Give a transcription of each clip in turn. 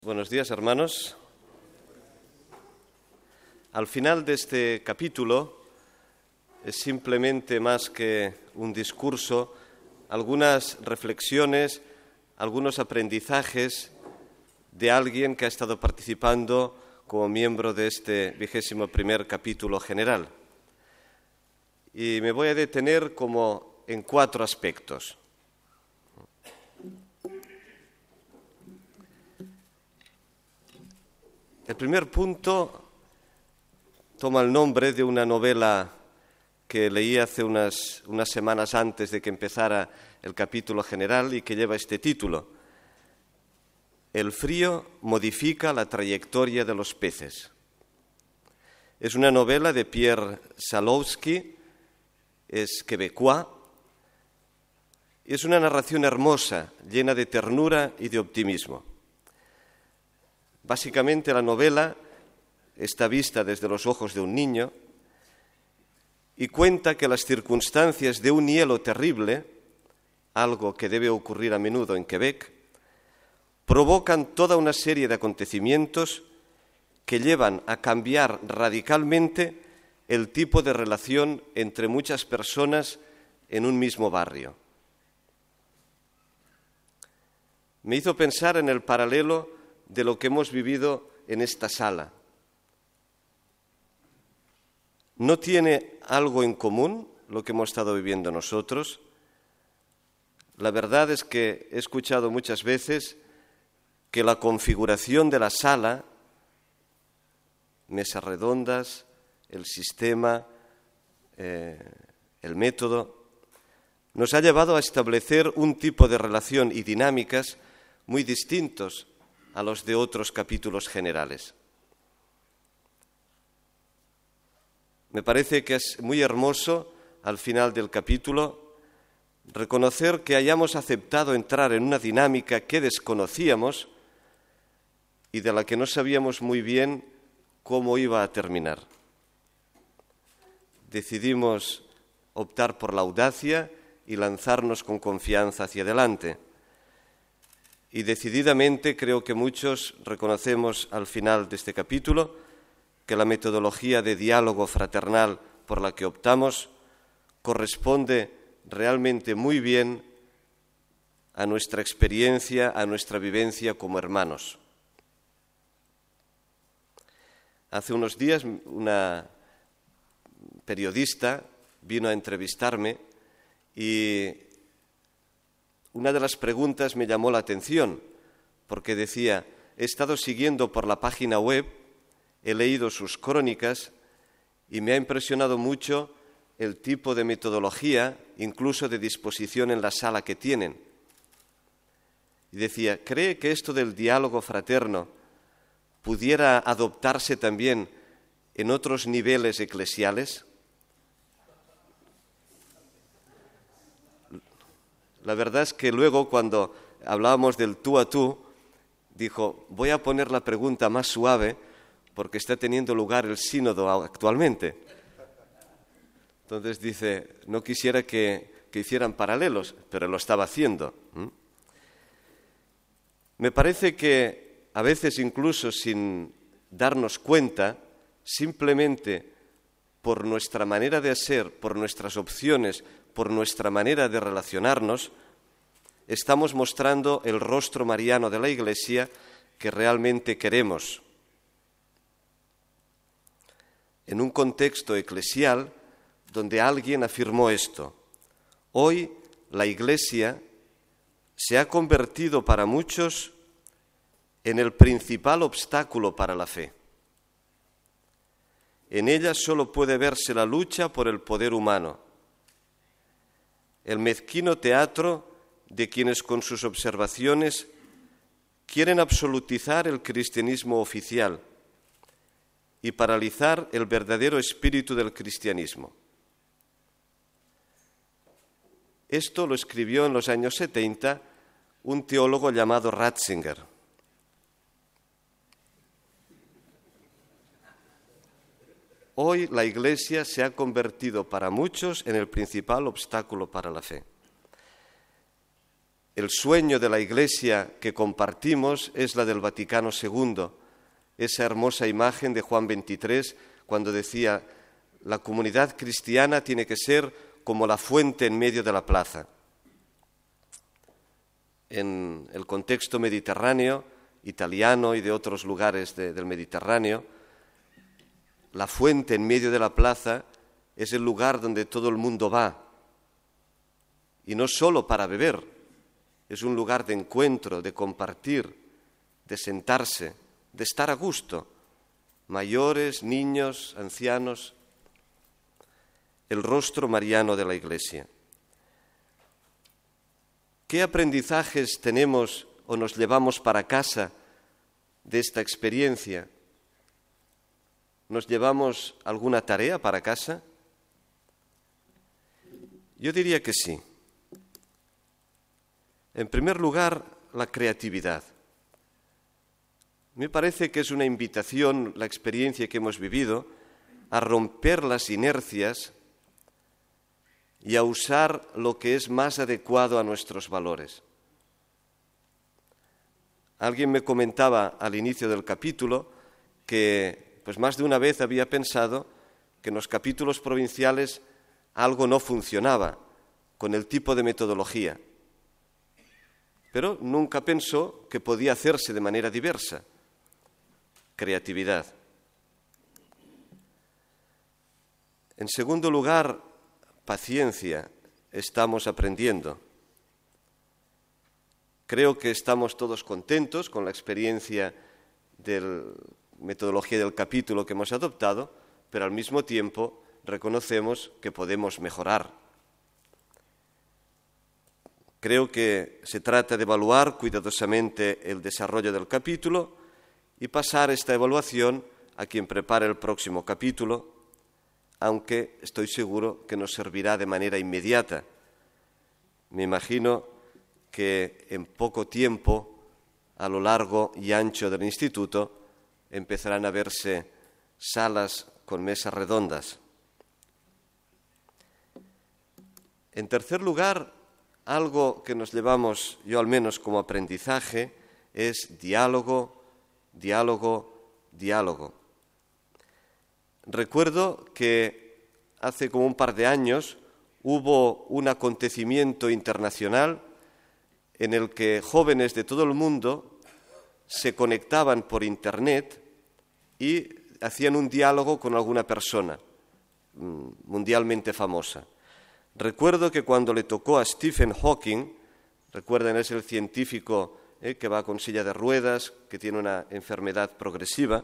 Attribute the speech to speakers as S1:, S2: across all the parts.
S1: Buenos días, hermanos. Al final de este capítulo es simplemente más que un discurso, algunas reflexiones, algunos aprendizajes de alguien que ha estado participando como miembro de este 21º capítulo general. Y me voy a detener como en 4 aspectos. El primer punto toma el nombre de una novela que leí hace unas semanas antes de que empezara el capítulo general y que lleva este título: El frío modifica la trayectoria de los peces. Es una novela de Pierre Salowski, es quebecois, y es una narración hermosa, llena de ternura y de optimismo. Básicamente la novela está vista desde los ojos de un niño y cuenta que las circunstancias de un hielo terrible, algo que debe ocurrir a menudo en Quebec, provocan toda una serie de acontecimientos que llevan a cambiar radicalmente el tipo de relación entre muchas personas en un mismo barrio. Me hizo pensar en el paralelo de lo que hemos vivido en esta sala. ¿No tiene algo en común lo que hemos estado viviendo nosotros? La verdad es que he escuchado muchas veces que la configuración de la sala, mesas redondas, el sistema, el método, nos ha llevado a establecer un tipo de relación y dinámicas muy distintos a los de otros capítulos generales. Me parece que es muy hermoso, al final del capítulo, reconocer que hayamos aceptado entrar en una dinámica que desconocíamos y de la que no sabíamos muy bien cómo iba a terminar. Decidimos optar por la audacia y lanzarnos con confianza hacia adelante. Y decididamente creo que muchos reconocemos al final de este capítulo que la metodología de diálogo fraternal por la que optamos corresponde realmente muy bien a nuestra experiencia, a nuestra vivencia como hermanos. Hace unos días una periodista vino a entrevistarme y una de las preguntas me llamó la atención porque decía: he estado siguiendo por la página web, he leído sus crónicas y me ha impresionado mucho el tipo de metodología, incluso de disposición en la sala que tienen. Y decía: ¿cree que esto del diálogo fraterno pudiera adoptarse también en otros niveles eclesiales? La verdad es que luego, cuando hablábamos del tú a tú, dijo: voy a poner la pregunta más suave porque está teniendo lugar el sínodo actualmente. Entonces dice, no quisiera que hicieran paralelos, pero lo estaba haciendo. Me parece que a veces, incluso sin darnos cuenta, simplemente por nuestra manera de ser, por nuestras opciones, por nuestra manera de relacionarnos, estamos mostrando el rostro mariano de la Iglesia que realmente queremos. En un contexto eclesial donde alguien afirmó esto: hoy la Iglesia se ha convertido para muchos en el principal obstáculo para la fe. En ella solo puede verse la lucha por el poder humano, el mezquino teatro de quienes con sus observaciones quieren absolutizar el cristianismo oficial y paralizar el verdadero espíritu del cristianismo. Esto lo escribió en los años 70 un teólogo llamado Ratzinger. Hoy la Iglesia se ha convertido para muchos en el principal obstáculo para la fe. El sueño de la Iglesia que compartimos es la del Vaticano II, esa hermosa imagen de Juan XXIII cuando decía: la comunidad cristiana tiene que ser como la fuente en medio de la plaza. En el contexto mediterráneo, italiano y de otros lugares del Mediterráneo, la fuente en medio de la plaza es el lugar donde todo el mundo va, y no solo para beber, es un lugar de encuentro, de compartir, de sentarse, de estar a gusto, mayores, niños, ancianos, el rostro mariano de la Iglesia. ¿Qué aprendizajes tenemos o nos llevamos para casa de esta experiencia? ¿Nos llevamos alguna tarea para casa? Yo diría que sí. En primer lugar, la creatividad. Me parece que es una invitación, la experiencia que hemos vivido, a romper las inercias y a usar lo que es más adecuado a nuestros valores. Alguien me comentaba al inicio del capítulo que pues más de una vez había pensado que en los capítulos provinciales algo no funcionaba con el tipo de metodología, pero nunca pensó que podía hacerse de manera diversa. Creatividad. En segundo lugar, paciencia. Estamos aprendiendo. Creo que estamos todos contentos con la experiencia de la metodología del capítulo que hemos adoptado, pero al mismo tiempo reconocemos que podemos mejorar. Creo que se trata de evaluar cuidadosamente el desarrollo del capítulo y pasar esta evaluación a quien prepare el próximo capítulo, aunque estoy seguro que nos servirá de manera inmediata. Me imagino que en poco tiempo, a lo largo y ancho del instituto, empezarán a verse salas con mesas redondas. En tercer lugar, algo que nos llevamos, yo al menos como aprendizaje, es diálogo, diálogo, diálogo. Recuerdo que hace como un par de años hubo un acontecimiento internacional en el que jóvenes de todo el mundo se conectaban por Internet y hacían un diálogo con alguna persona mundialmente famosa. Recuerdo que cuando le tocó a Stephen Hawking, recuerden, es el científico que va con silla de ruedas, que tiene una enfermedad progresiva,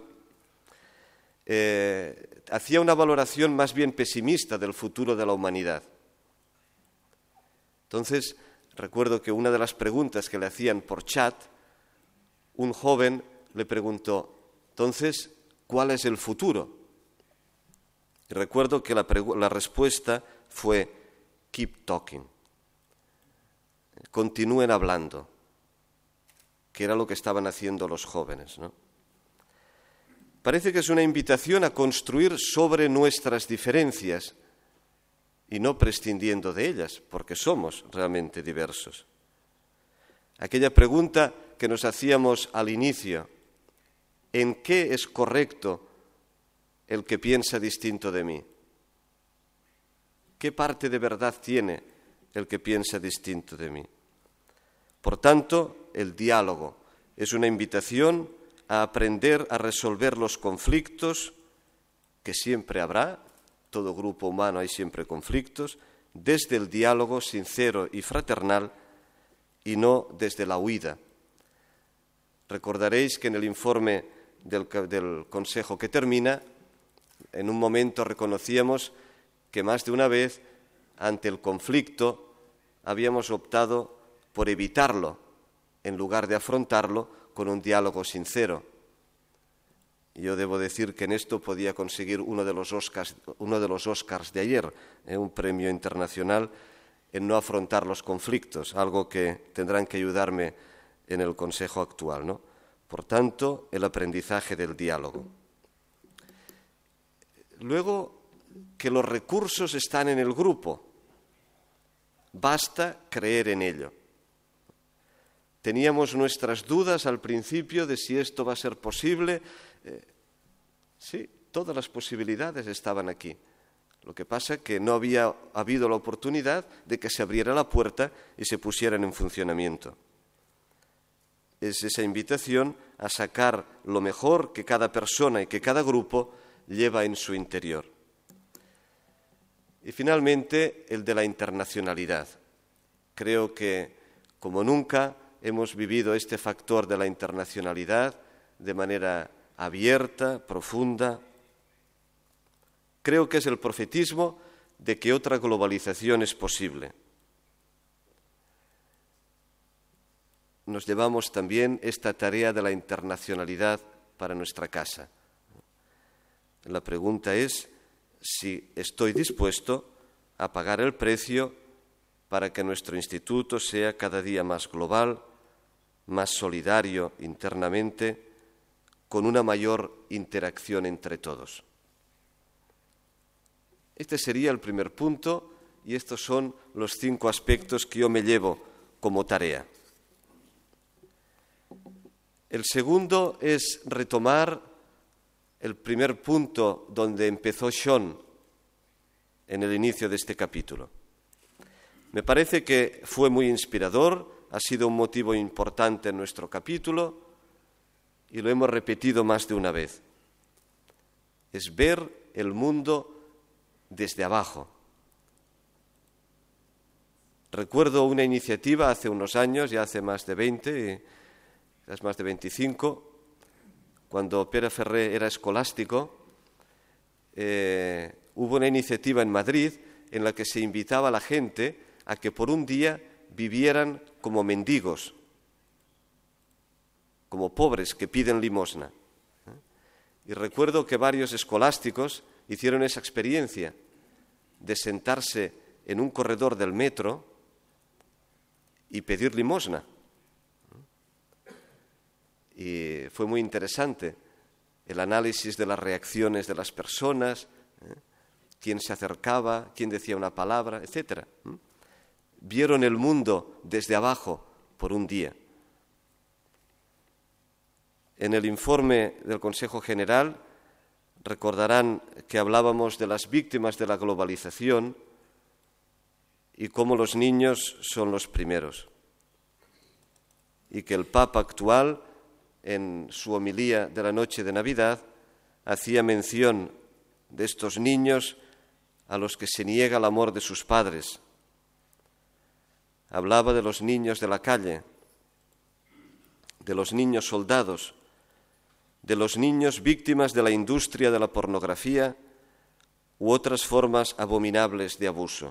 S1: hacía una valoración más bien pesimista del futuro de la humanidad. Entonces, recuerdo que una de las preguntas que le hacían por chat, un joven le preguntó: entonces, ¿cuál es el futuro? Y recuerdo que la respuesta fue: keep talking. Continúen hablando, que era lo que estaban haciendo los jóvenes, ¿no? Parece que es una invitación a construir sobre nuestras diferencias y no prescindiendo de ellas, porque somos realmente diversos. Aquella pregunta que nos hacíamos al inicio: ¿en qué es correcto el que piensa distinto de mí? ¿Qué parte de verdad tiene el que piensa distinto de mí? Por tanto, el diálogo es una invitación a aprender a resolver los conflictos, que siempre habrá, todo grupo humano hay siempre conflictos, desde el diálogo sincero y fraternal y no desde la huida. Recordaréis que en el informe del Consejo que termina, en un momento reconocíamos que más de una vez, ante el conflicto, habíamos optado por evitarlo, en lugar de afrontarlo con un diálogo sincero. Yo debo decir que en esto podía conseguir uno de los Oscars de ayer, un premio internacional en no afrontar los conflictos, algo que tendrán que ayudarme en el Consejo actual, ¿no? Por tanto, el aprendizaje del diálogo. Luego, que los recursos están en el grupo. Basta creer en ello. Teníamos nuestras dudas al principio de si esto va a ser posible. Sí, todas las posibilidades estaban aquí. Lo que pasa es que no había habido la oportunidad de que se abriera la puerta y se pusieran en funcionamiento. Es esa invitación a sacar lo mejor que cada persona y que cada grupo lleva en su interior. Y finalmente, el de la internacionalidad. Creo que, como nunca, hemos vivido este factor de la internacionalidad de manera abierta, profunda. Creo que es el profetismo de que otra globalización es posible. Nos llevamos también esta tarea de la internacionalidad para nuestra casa. La pregunta es si estoy dispuesto a pagar el precio para que nuestro instituto sea cada día más global, más solidario internamente, con una mayor interacción entre todos. Este sería el primer punto y estos son los 5 aspectos que yo me llevo como tarea. El segundo es retomar el primer punto donde empezó Sean en el inicio de este capítulo. Me parece que fue muy inspirador, ha sido un motivo importante en nuestro capítulo y lo hemos repetido más de una vez. Es ver el mundo desde abajo. Recuerdo una iniciativa hace unos años, ya hace más de 20, quizás más de 25, cuando Pere Ferrer era escolástico, hubo una iniciativa en Madrid en la que se invitaba a la gente a que por un día vivieran como mendigos, como pobres que piden limosna. Y recuerdo que varios escolásticos hicieron esa experiencia de sentarse en un corredor del metro y pedir limosna. Y fue muy interesante el análisis de las reacciones de las personas, quién se acercaba, quién decía una palabra, etc. Vieron el mundo desde abajo por un día. En el informe del Consejo General recordarán que hablábamos de las víctimas de la globalización y cómo los niños son los primeros. Y que el Papa actual, en su homilía de la noche de Navidad, hacía mención de estos niños a los que se niega el amor de sus padres. Hablaba de los niños de la calle, de los niños soldados, de los niños víctimas de la industria de la pornografía u otras formas abominables de abuso.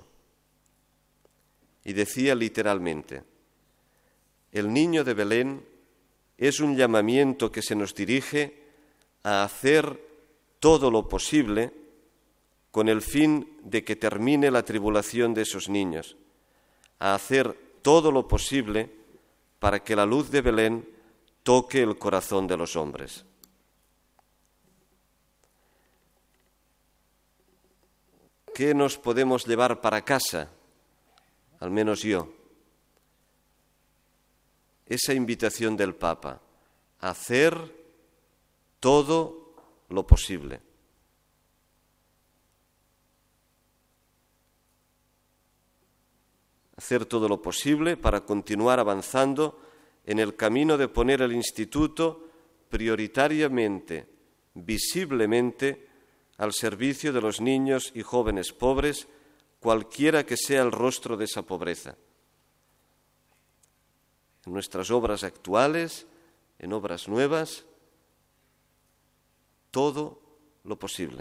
S1: Y decía literalmente: el niño de Belén es un llamamiento que se nos dirige a hacer todo lo posible con el fin de que termine la tribulación de esos niños, a hacer todo lo posible para que la luz de Belén toque el corazón de los hombres. ¿Qué nos podemos llevar para casa? Al menos yo. Esa invitación del Papa, a hacer todo lo posible. Hacer todo lo posible para continuar avanzando en el camino de poner el instituto prioritariamente, visiblemente, al servicio de los niños y jóvenes pobres, cualquiera que sea el rostro de esa pobreza. En nuestras obras actuales, en obras nuevas, todo lo posible.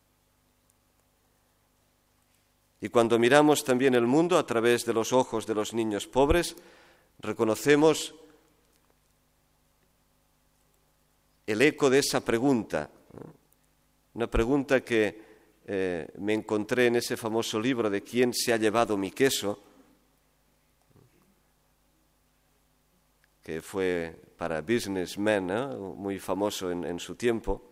S1: Y cuando miramos también el mundo a través de los ojos de los niños pobres, reconocemos el eco de esa pregunta, una pregunta que me encontré en ese famoso libro de ¿Quién se ha llevado mi queso?, que fue para businessmen, muy famoso en su tiempo.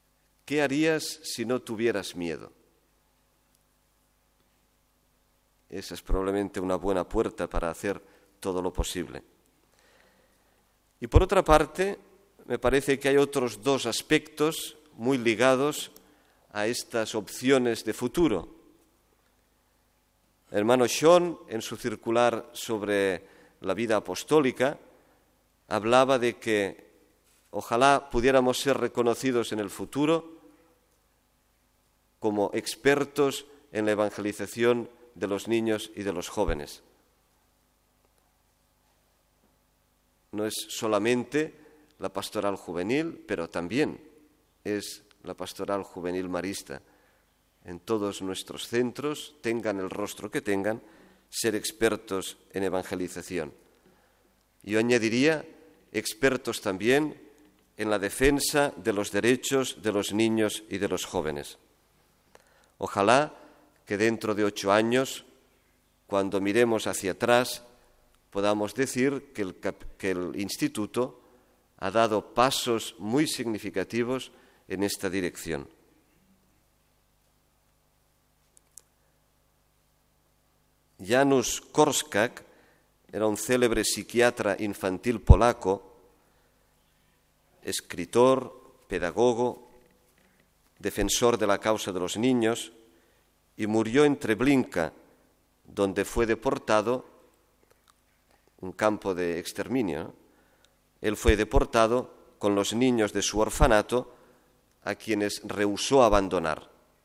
S1: ¿Qué harías si no tuvieras miedo? esa es probablemente una buena puerta para hacer todo lo posible. Y por otra parte, me parece que hay otros dos aspectos muy ligados a estas opciones de futuro. El hermano Sean, en su circular sobre la vida apostólica, hablaba de que ojalá pudiéramos ser reconocidos en el futuro como expertos en la evangelización de los niños y de los jóvenes. No es solamente la pastoral juvenil, pero también es la pastoral juvenil marista. En todos nuestros centros, tengan el rostro que tengan, ser expertos en evangelización. Yo añadiría expertos también en la defensa de los derechos de los niños y de los jóvenes. Ojalá que dentro de 8 años, cuando miremos hacia atrás, podamos decir que el Instituto ha dado pasos muy significativos en esta dirección. Janusz Korczak era un célebre psiquiatra infantil polaco, escritor, pedagogo, defensor de la causa de los niños, y murió en Treblinka, donde fue deportado, un campo de exterminio, ¿no? Él fue deportado con los niños de su orfanato, a quienes rehusó abandonar.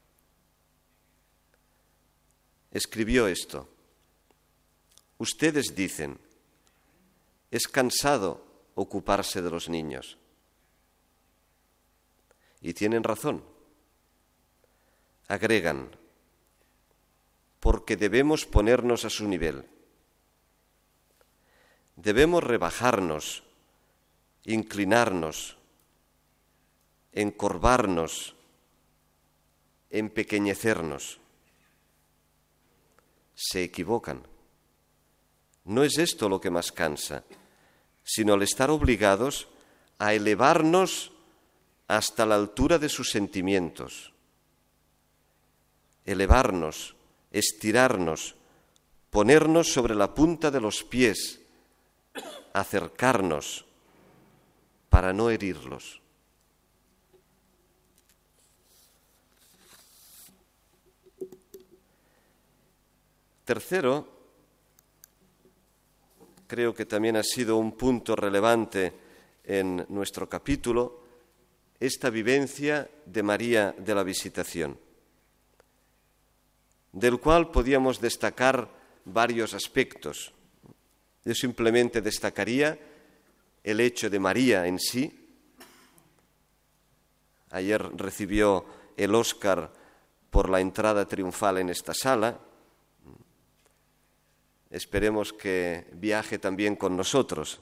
S1: Escribió esto: ustedes dicen, es cansado ocuparse de los niños. Y tienen razón. Agregan, porque debemos ponernos a su nivel. Debemos rebajarnos, inclinarnos, encorvarnos, empequeñecernos. Se equivocan. No es esto lo que más cansa, sino el estar obligados a elevarnos hasta la altura de sus sentimientos. Elevarnos, estirarnos, ponernos sobre la punta de los pies, acercarnos para no herirlos. Tercero, creo que también ha sido un punto relevante en nuestro capítulo, esta vivencia de María de la Visitación, del cual podíamos destacar varios aspectos. Yo simplemente destacaría el hecho de María en sí. Ayer recibió el Óscar por la entrada triunfal en esta sala. Esperemos que viaje también con nosotros.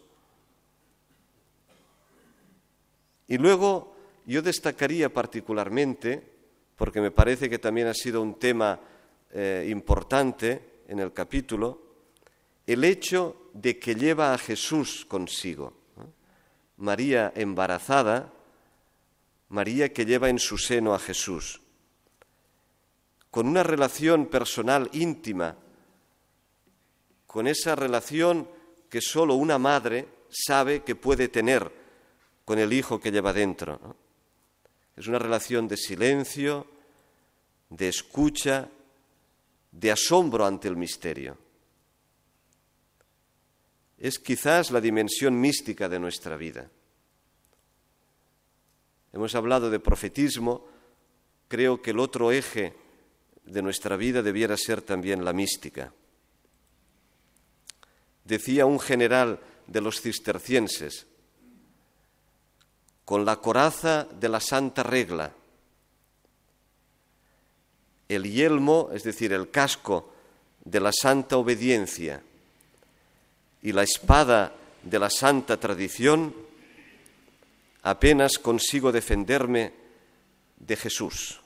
S1: Y luego yo destacaría particularmente, porque me parece que también ha sido un tema importante en el capítulo, el hecho de que lleva a Jesús consigo. María embarazada, María que lleva en su seno a Jesús, con una relación personal íntima, con esa relación que solo una madre sabe que puede tener con el hijo que lleva dentro, ¿no? Es una relación de silencio, de escucha, de asombro ante el misterio. Es quizás la dimensión mística de nuestra vida. Hemos hablado de profetismo, creo que el otro eje de nuestra vida debiera ser también la mística. Decía un general de los cistercienses, con la coraza de la santa regla, el yelmo, es decir, el casco de la santa obediencia y la espada de la santa tradición, apenas consigo defenderme de Jesús.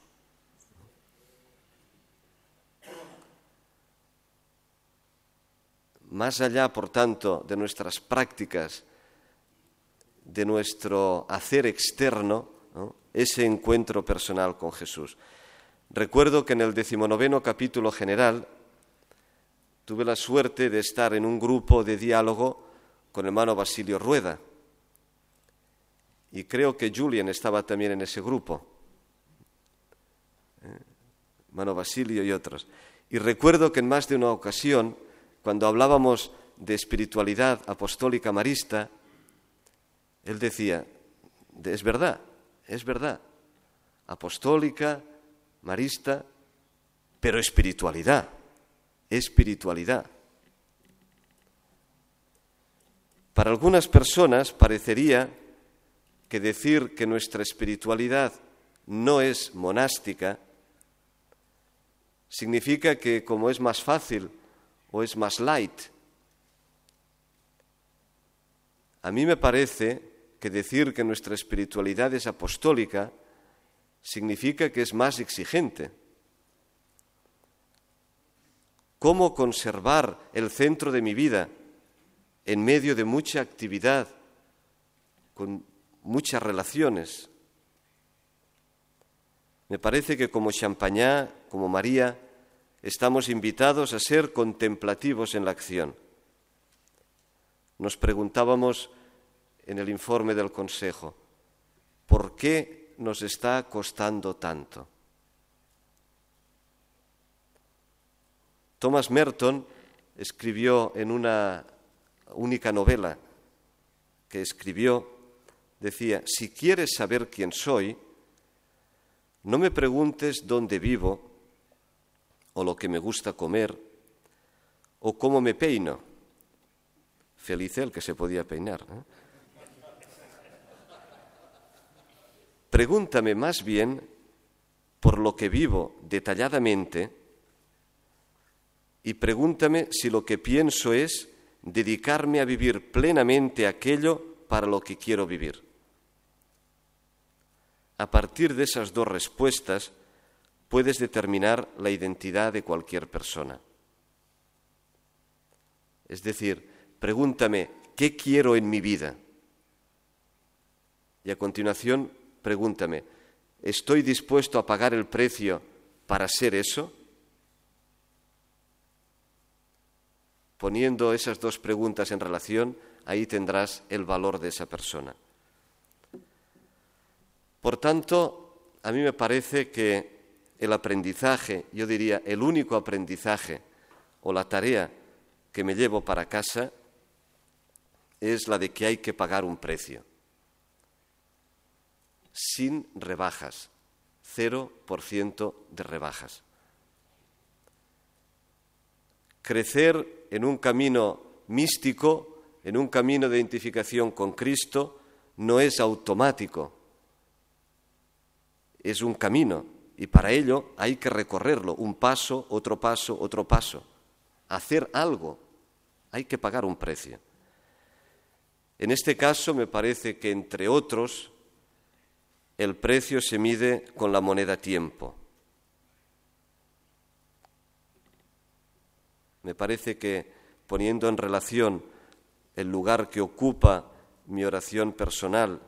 S1: Más allá, por tanto, de nuestras prácticas, de nuestro hacer externo, ¿no?, ese encuentro personal con Jesús. Recuerdo que en el 19º capítulo general tuve la suerte de estar en un grupo de diálogo con el hermano Basilio Rueda. Y creo que Julian estaba también en ese grupo. Hermano Basilio y otros. Y recuerdo que en más de una ocasión, cuando hablábamos de espiritualidad apostólica marista, él decía, es verdad, apostólica, marista, pero espiritualidad. Para algunas personas parecería que decir que nuestra espiritualidad no es monástica significa que como es más fácil o es más light. A mí me parece que decir que nuestra espiritualidad es apostólica significa que es más exigente. ¿Cómo conservar el centro de mi vida en medio de mucha actividad, con muchas relaciones? Me parece que como Champagnat, como María, estamos invitados a ser contemplativos en la acción. Nos preguntábamos en el informe del Consejo, ¿por qué nos está costando tanto? Thomas Merton escribió en una única novela que escribió, decía, si quieres saber quién soy, no me preguntes dónde vivo, o lo que me gusta comer, o cómo me peino. Feliz el que se podía peinar, ¿eh? Pregúntame más bien por lo que vivo detalladamente y pregúntame si lo que pienso es dedicarme a vivir plenamente aquello para lo que quiero vivir. A partir de esas dos respuestas puedes determinar la identidad de cualquier persona. Es decir, pregúntame, ¿qué quiero en mi vida? Y a continuación, pregúntame, ¿estoy dispuesto a pagar el precio para ser eso? Poniendo esas dos preguntas en relación, ahí tendrás el valor de esa persona. Por tanto, a mí me parece que el aprendizaje, yo diría el único aprendizaje o la tarea que me llevo para casa es la de que hay que pagar un precio. Sin rebajas, 0% de rebajas. Crecer en un camino místico, en un camino de identificación con Cristo, no es automático. Es un camino y para ello hay que recorrerlo, un paso, otro paso, otro paso. Hacer algo, hay que pagar un precio. En este caso me parece que, entre otros, el precio se mide con la moneda tiempo. Me parece que, poniendo en relación el lugar que ocupa mi oración personal,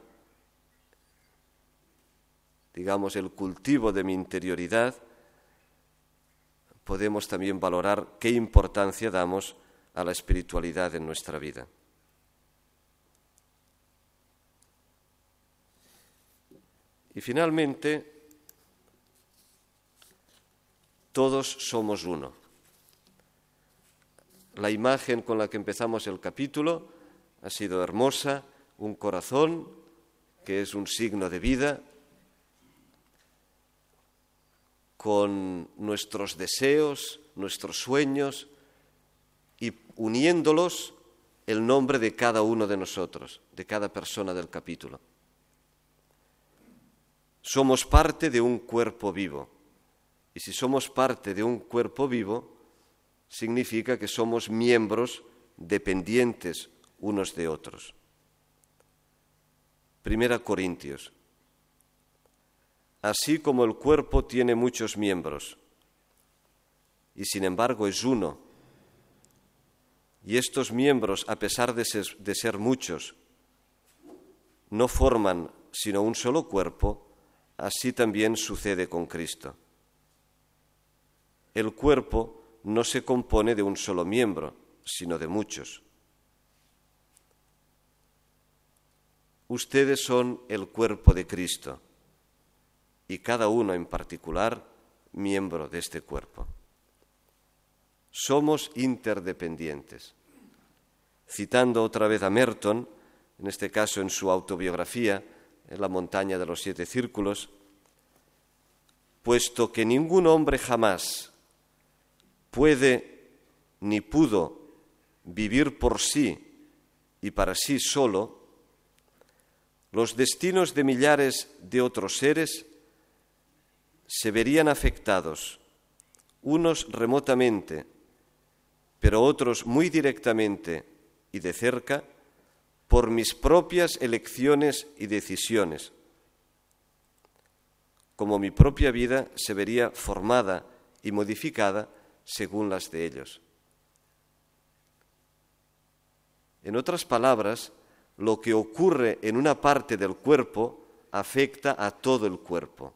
S1: digamos, el cultivo de mi interioridad, podemos también valorar qué importancia damos a la espiritualidad en nuestra vida. Y finalmente, todos somos uno. La imagen con la que empezamos el capítulo ha sido hermosa, un corazón que es un signo de vida, con nuestros deseos, nuestros sueños y uniéndolos el nombre de cada uno de nosotros, de cada persona del capítulo. Somos parte de un cuerpo vivo y si somos parte de un cuerpo vivo significa que somos miembros dependientes unos de otros. 1 Corintios. Así como el cuerpo tiene muchos miembros, y sin embargo es uno, y estos miembros, a pesar de ser muchos, no forman sino un solo cuerpo, así también sucede con Cristo. El cuerpo no se compone de un solo miembro, sino de muchos. Ustedes son el cuerpo de Cristo y cada uno en particular miembro de este cuerpo. Somos interdependientes. Citando otra vez a Merton, en este caso en su autobiografía, en La montaña de los 7 círculos, puesto que ningún hombre jamás puede ni pudo vivir por sí y para sí solo, los destinos de millares de otros seres se verían afectados, unos remotamente, pero otros muy directamente y de cerca, por mis propias elecciones y decisiones, como mi propia vida se vería formada y modificada según las de ellos. En otras palabras, lo que ocurre en una parte del cuerpo afecta a todo el cuerpo.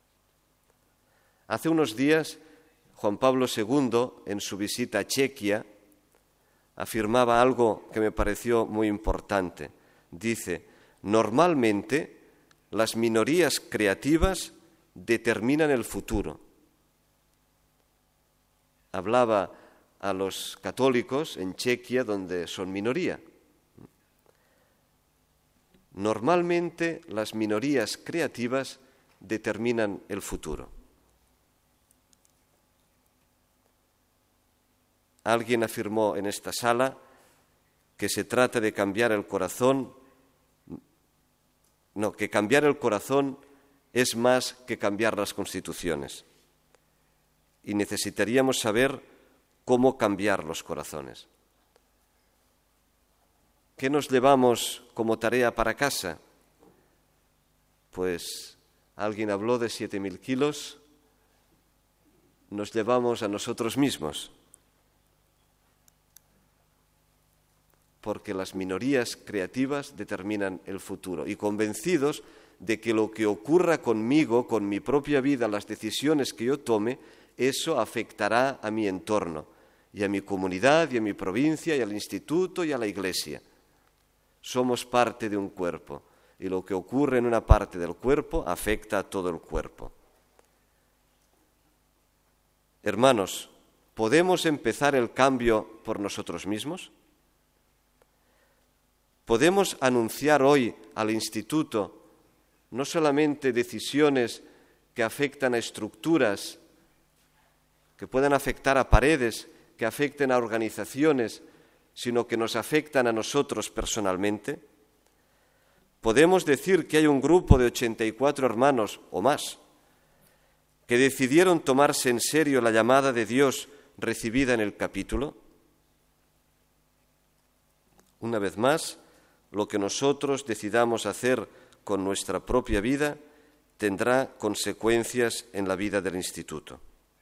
S1: Hace unos días, Juan Pablo II, en su visita a Chequia, afirmaba algo que me pareció muy importante. Dice, normalmente las minorías creativas determinan el futuro. Hablaba a los católicos en Chequia, donde son minoría. Normalmente las minorías creativas determinan el futuro. Alguien afirmó en esta sala que se trata de cambiar el corazón, que cambiar el corazón es más que cambiar las constituciones. Y necesitaríamos saber cómo cambiar los corazones. ¿Qué nos llevamos como tarea para casa? Pues alguien habló de 7.000 kilos, nos llevamos a nosotros mismos. Porque las minorías creativas determinan el futuro y convencidos de que lo que ocurra conmigo, con mi propia vida, las decisiones que yo tome, eso afectará a mi entorno y a mi comunidad y a mi provincia y al instituto y a la iglesia. Somos parte de un cuerpo y lo que ocurre en una parte del cuerpo afecta a todo el cuerpo. Hermanos, ¿podemos empezar el cambio por nosotros mismos? ¿Podemos anunciar hoy al instituto no solamente decisiones que afectan a estructuras, que puedan afectar a paredes, que afecten a organizaciones, sino que nos afectan a nosotros personalmente? ¿Podemos decir que hay un grupo de 84 hermanos o más que decidieron tomarse en serio la llamada de Dios recibida en el capítulo? Una vez más, lo que nosotros decidamos hacer con nuestra propia vida tendrá consecuencias en la vida del instituto.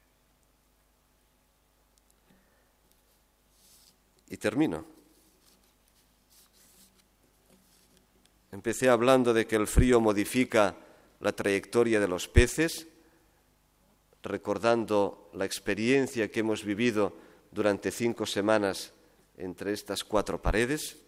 S1: Y termino. Empecé hablando de que el frío modifica la trayectoria de los peces, recordando la experiencia que hemos vivido durante 5 semanas entre estas 4 paredes.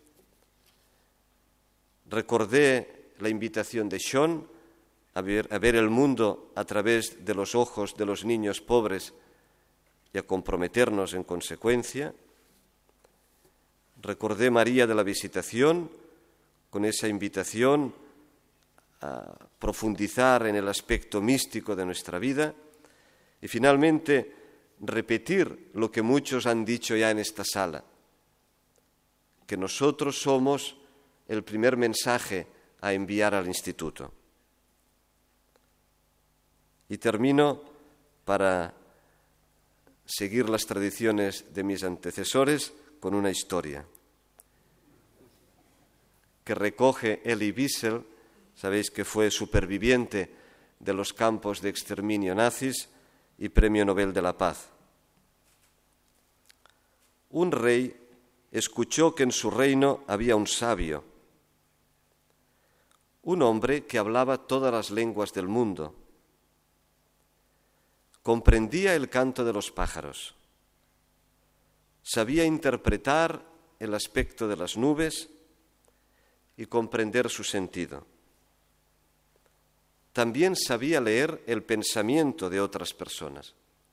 S1: Recordé la invitación de Sean a ver el mundo a través de los ojos de los niños pobres y a comprometernos en consecuencia. Recordé María de la Visitación con esa invitación a profundizar en el aspecto místico de nuestra vida y finalmente repetir lo que muchos han dicho ya en esta sala, que nosotros somos el primer mensaje a enviar al instituto. Y termino para seguir las tradiciones de mis antecesores con una historia que recoge Elie Wiesel, sabéis que fue superviviente de los campos de exterminio nazis y Premio Nobel de la Paz. Un rey escuchó que en su reino había un sabio, un hombre que hablaba todas las lenguas del mundo. Comprendía el canto de los pájaros, Sabía interpretar el aspecto de las nubes y comprender su sentido. También sabía leer el pensamiento de otras personas.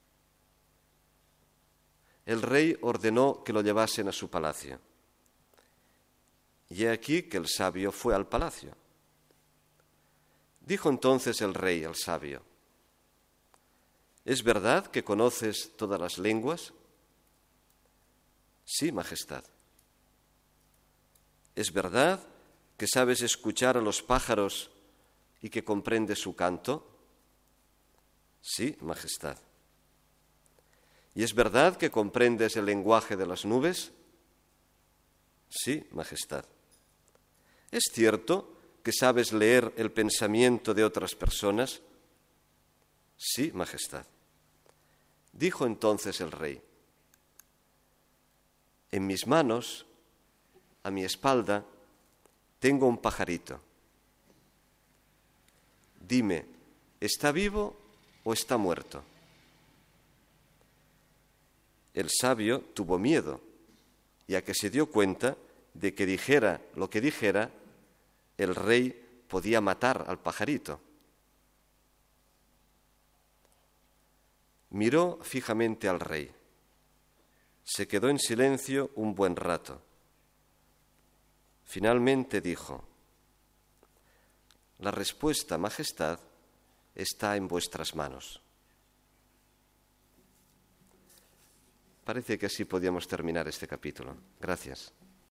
S1: El rey ordenó que lo llevasen a su palacio. Y he aquí que el sabio fue al palacio. Dijo entonces el rey al sabio: ¿Es verdad que conoces todas las lenguas? Sí, Majestad. ¿Es verdad que sabes escuchar a los pájaros y que comprendes su canto? Sí, Majestad. ¿Y es verdad que comprendes el lenguaje de las nubes? Sí, Majestad. ¿Es cierto que sabes leer el pensamiento de otras personas? Sí, Majestad. Dijo entonces el rey: en mis manos, a mi espalda, tengo un pajarito. Dime, ¿está vivo o está muerto? El sabio tuvo miedo, ya que se dio cuenta de que dijera lo que dijera, el rey podía matar al pajarito. Miró fijamente al rey. Se quedó en silencio un buen rato. Finalmente dijo: la respuesta, Majestad, está en vuestras manos. Parece que así podíamos terminar este capítulo. Gracias.